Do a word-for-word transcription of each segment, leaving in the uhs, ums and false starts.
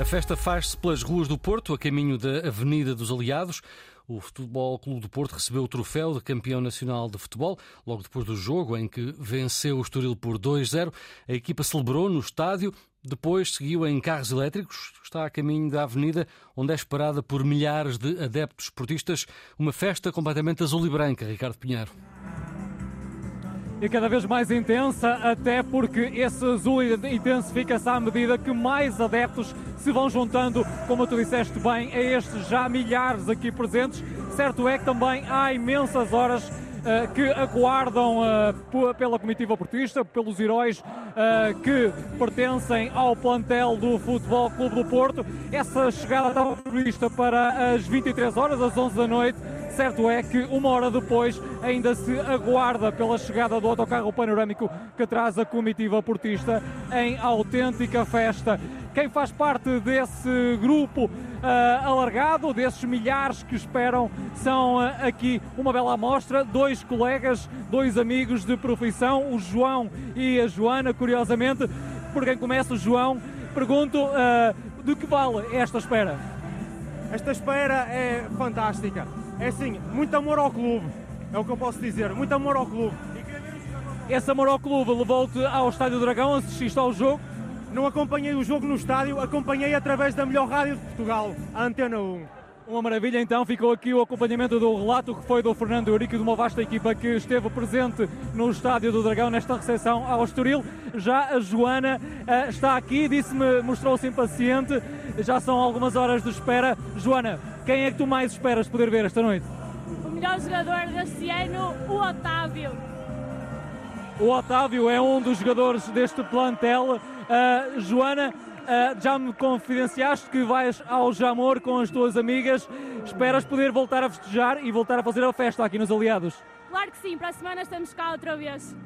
A festa faz-se pelas ruas do Porto, a caminho da Avenida dos Aliados. O Futebol Clube do Porto recebeu o troféu de campeão nacional de futebol, logo depois do jogo em que venceu o Estoril por dois a zero. A equipa celebrou no estádio, depois seguiu em carros elétricos, está a caminho da avenida, onde é esperada por milhares de adeptos esportistas. Uma festa completamente azul e branca, Ricardo Pinheiro. E cada vez mais intensa, até porque esse azul intensifica-se à medida que mais adeptos se vão juntando, como tu disseste bem, a estes já milhares aqui presentes. Certo é que também há imensas horas uh, que aguardam uh, pela comitiva portista, pelos heróis uh, que pertencem ao plantel do Futebol Clube do Porto. Essa chegada estava prevista para as vinte e três horas, às onze da noite. Certo é que uma hora depois ainda se aguarda pela chegada do autocarro panorâmico que traz a comitiva portista em autêntica festa. Quem faz parte desse grupo uh, alargado, desses milhares que esperam, são uh, aqui uma bela amostra, dois colegas, dois amigos de profissão, o João e a Joana. Curiosamente, por quem começa, o João, pergunto uh, de que vale esta espera? Esta espera é fantástica. É assim, muito amor ao clube, é o que eu posso dizer, muito amor ao clube. Esse amor ao clube levou-te ao Estádio do Dragão, assististe ao jogo? Não acompanhei o jogo no estádio, acompanhei através da melhor rádio de Portugal, a Antena um. Uma maravilha, então ficou aqui o acompanhamento do relato que foi do Fernando Eurico, de uma vasta equipa que esteve presente no Estádio do Dragão nesta recepção ao Estoril. Já a Joana uh, está aqui, disse-me, mostrou-se impaciente, já são algumas horas de espera. Joana, quem é que tu mais esperas poder ver esta noite? O melhor jogador deste ano, o Otávio. O Otávio é um dos jogadores deste plantel. Uh, Joana, Uh, já me confidenciaste que vais ao Jamor com as tuas amigas. Esperas poder voltar a festejar e voltar a fazer a festa aqui nos Aliados? Claro que sim, para a semana estamos cá outra vez.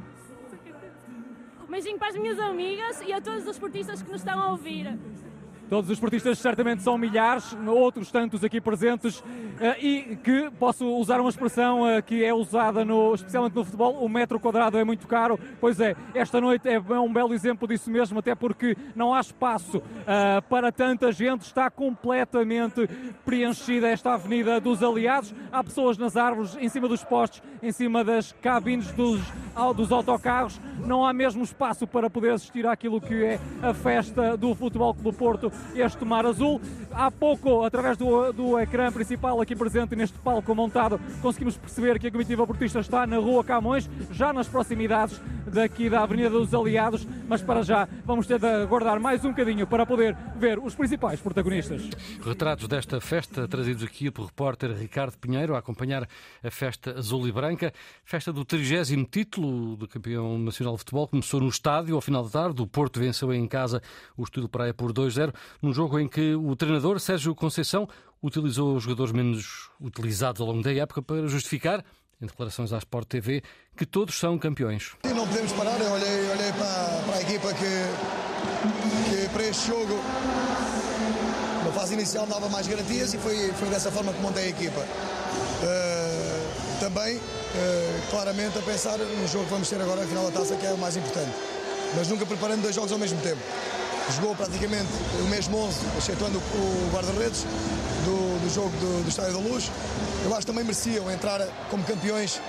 Um beijinho para as minhas amigas e a todos os esportistas que nos estão a ouvir. Todos os esportistas certamente são milhares, outros tantos aqui presentes, e que, posso usar uma expressão que é usada no, especialmente no futebol, o metro quadrado é muito caro. Pois é, esta noite é um belo exemplo disso mesmo, até porque não há espaço uh, para tanta gente, está completamente preenchida esta Avenida dos Aliados. Há pessoas nas árvores, em cima dos postes, em cima das cabines dos, dos autocarros. Não há mesmo espaço para poder assistir àquilo que é a festa do Futebol Clube do Porto, este Mar Azul. Há pouco, através do, do ecrã principal aqui presente neste palco montado, conseguimos perceber que a comitiva portista está na Rua Camões, já nas proximidades daqui da Avenida dos Aliados, mas para já vamos ter de aguardar mais um bocadinho para poder ver os principais protagonistas. Retratos desta festa trazidos aqui pelo repórter Ricardo Pinheiro a acompanhar a festa azul e branca. Festa do trigésimo título de campeão nacional de futebol começou no estádio ao final da tarde. O Porto venceu em casa o Estoril Praia por dois a zero, num jogo em que o treinador Sérgio Conceição utilizou os jogadores menos utilizados ao longo da época para justificar, em declarações à Sport T V, que todos são campeões. E não podemos parar. Eu olhei, olhei para, para a equipa que, que para este jogo, na fase inicial, dava mais garantias e foi, foi dessa forma que montei a equipa. Uh, também, uh, claramente, a pensar no jogo que vamos ter agora, a final da taça, que é o mais importante. Mas nunca preparando dois jogos ao mesmo tempo. Jogou praticamente o mesmo onze, excetuando o guarda-redes do, do jogo do, do Estádio da Luz. Eu acho que também mereciam entrar como campeões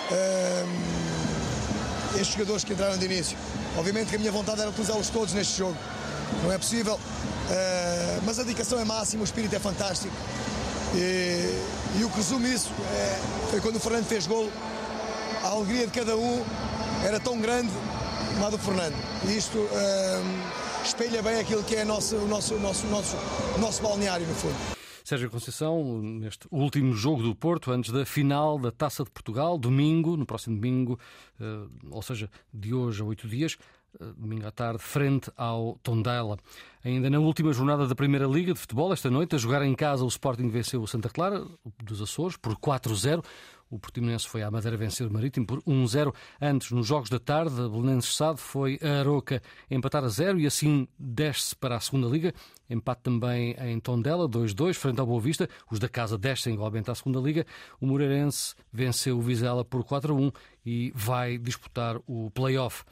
um, estes jogadores que entraram de início. Obviamente que a minha vontade era utilizá-los todos neste jogo. Não é possível, uh, mas a dedicação é máxima, o espírito é fantástico. E, e o que resume isso é, foi quando o Fernando fez golo, a alegria de cada um era tão grande como a do Fernando. E isto um, espelha bem aquilo que é nosso, o nosso, nosso, nosso, nosso balneário, no fundo. Sérgio Conceição, neste último jogo do Porto, antes da final da Taça de Portugal, domingo, no próximo domingo, ou seja, de hoje a oito dias, domingo à tarde, frente ao Tondela. Ainda na última jornada da Primeira Liga de Futebol, esta noite, a jogar em casa, o Sporting venceu o Santa Clara, dos Açores, por quatro a zero. O Portimonense foi à Madeira vencer o Marítimo por um a zero. Antes, nos jogos da tarde, a Belenenses Sade foi a Aroca empatar a zero e assim desce para a segunda Liga. Empate também em Tondela, dois a dois, frente ao Boa Vista. Os da casa descem igualmente à segunda Liga. O Moreirense venceu o Vizela por quatro a um e vai disputar o play-off.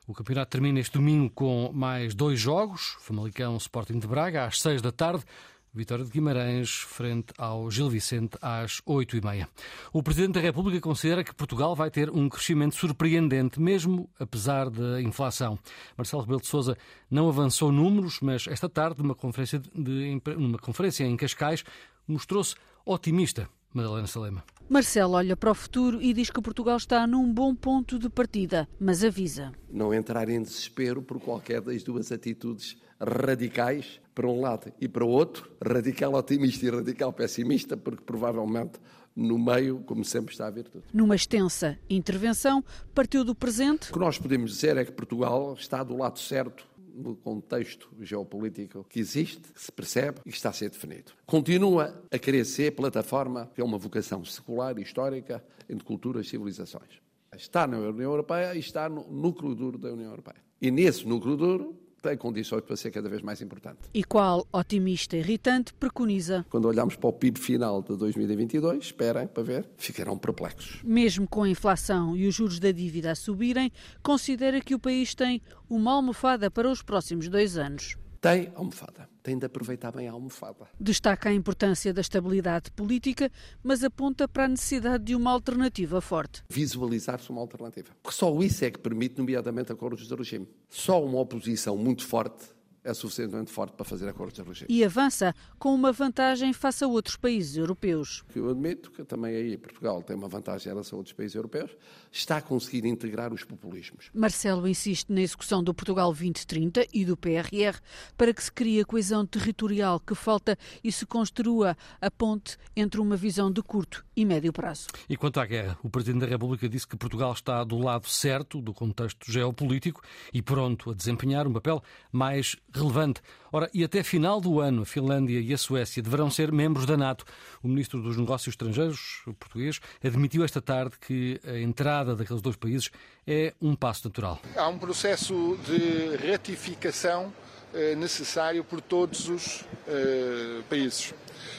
O campeonato termina este domingo com mais dois jogos. Famalicão Sporting de Braga, às seis da tarde. Vitória de Guimarães, frente ao Gil Vicente, às oito e meia. O Presidente da República considera que Portugal vai ter um crescimento surpreendente, mesmo apesar da inflação. Marcelo Rebelo de Sousa não avançou números, mas esta tarde, numa conferência, de, numa conferência em Cascais, mostrou-se otimista. Madalena Salema. Marcelo olha para o futuro e diz que Portugal está num bom ponto de partida, mas avisa. Não entrar em desespero por qualquer das duas atitudes radicais, para um lado e para o outro, radical otimista e radical pessimista, porque provavelmente no meio, como sempre, está a virtude. Numa extensa intervenção, partiu do presente. O que nós podemos dizer é que Portugal está do lado certo no contexto geopolítico que existe, que se percebe e que está a ser definido. Continua a querer ser plataforma, que é uma vocação secular e histórica entre culturas e civilizações. Está na União Europeia e está no núcleo duro da União Europeia. E nesse núcleo duro tem condições para ser cada vez mais importante. E qual otimista irritante preconiza? Quando olhamos para o P I B final de dois mil e vinte e dois, esperem para ver, ficarão perplexos. Mesmo com a inflação e os juros da dívida a subirem, considera que o país tem uma almofada para os próximos dois anos. Tem almofada. Tem de aproveitar bem a almofada. Destaca a importância da estabilidade política, mas aponta para a necessidade de uma alternativa forte. Visualizar-se uma alternativa. Porque só isso é que permite, nomeadamente, acordos de regime. Só uma oposição muito forte é suficientemente forte para fazer acordos de regime. E avança com uma vantagem face a outros países europeus. Eu admito que também aí Portugal tem uma vantagem em relação a outros países europeus, está a conseguir integrar os populismos. Marcelo insiste na execução do Portugal vinte trinta e do P R R para que se crie a coesão territorial que falta e se construa a ponte entre uma visão de curto e médio prazo. E quanto à guerra, o Presidente da República disse que Portugal está do lado certo do contexto geopolítico e pronto a desempenhar um papel mais relevante. Ora, e até final do ano, a Finlândia e a Suécia deverão ser membros da NATO. O Ministro dos Negócios Estrangeiros, o português, admitiu esta tarde que a entrada daqueles dois países é um passo natural. Há um processo de ratificação eh, necessário por todos os eh, países.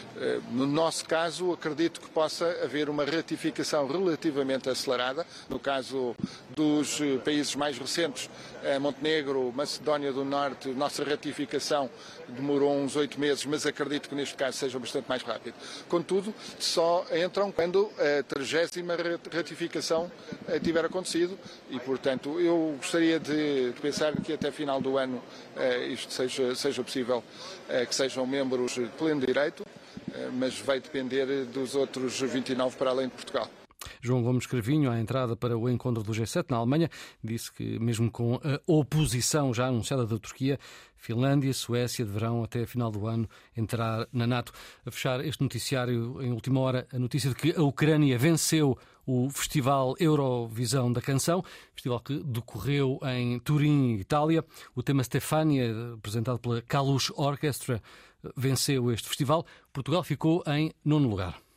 No nosso caso, acredito que possa haver uma ratificação relativamente acelerada. No caso dos países mais recentes, Montenegro, Macedónia do Norte, nossa ratificação demorou uns oito meses, mas acredito que neste caso seja bastante mais rápido. Contudo, só entram quando a trigésima ratificação tiver acontecido e, portanto, eu gostaria de pensar que até final do ano isto seja, seja possível, que sejam membros de pleno direito, mas vai depender dos outros vinte e nove para além de Portugal. João Gomes Cravinho, à entrada para o encontro do G sete na Alemanha, disse que mesmo com a oposição já anunciada da Turquia, Finlândia e Suécia deverão até a final do ano entrar na NATO. A fechar este noticiário em última hora, a notícia de que a Ucrânia venceu o Festival Eurovisão da Canção, festival que decorreu em Turim, Itália. O tema Stefania, apresentado pela Kalush Orchestra, venceu este festival. Portugal ficou em nono lugar.